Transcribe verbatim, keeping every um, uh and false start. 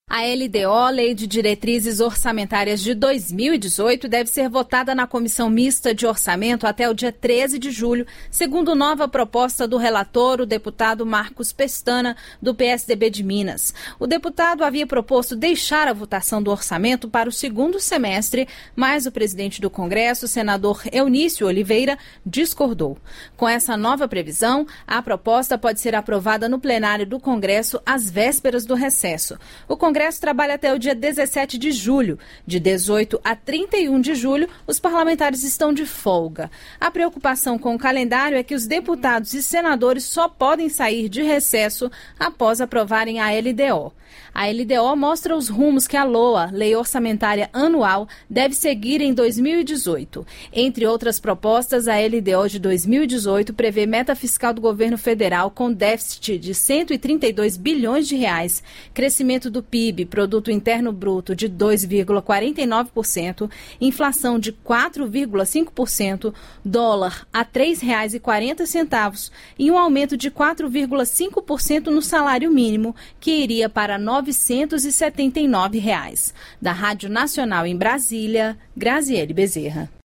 A L D O, Lei de Diretrizes Orçamentárias de dois mil e dezoito, deve ser votada na Comissão Mista de Orçamento até o dia treze de julho, segundo nova proposta do relator, o deputado Marcos Pestana, do P S D B de Minas. O deputado havia proposto deixar a votação do orçamento para o segundo semestre, mas o presidente do Congresso, o senador Eunício Oliveira, discordou. Com essa nova previsão, a proposta pode ser aprovada no plenário do Congresso às vésperas do recesso. O Congresso O Congresso trabalha até o dia dezessete de julho. De dezoito a trinta e um de julho, os parlamentares estão de folga. A preocupação com o calendário é que os deputados e senadores só podem sair de recesso após aprovarem a L D O. A L D O mostra os rumos que a LOA, Lei Orçamentária Anual, deve seguir em dois mil e dezoito. Entre outras propostas, a L D O de dois mil e dezoito prevê meta fiscal do governo federal com déficit de cento e trinta e dois bilhões de reais, crescimento do P I B, Produto Interno Bruto, de dois vírgula quarenta e nove por cento, inflação de quatro vírgula cinco por cento, dólar a três reais e quarenta centavos e um aumento de quatro vírgula cinco por cento no salário mínimo, que iria para novecentos e setenta e nove reais. Da Rádio Nacional em Brasília, Graziele Bezerra.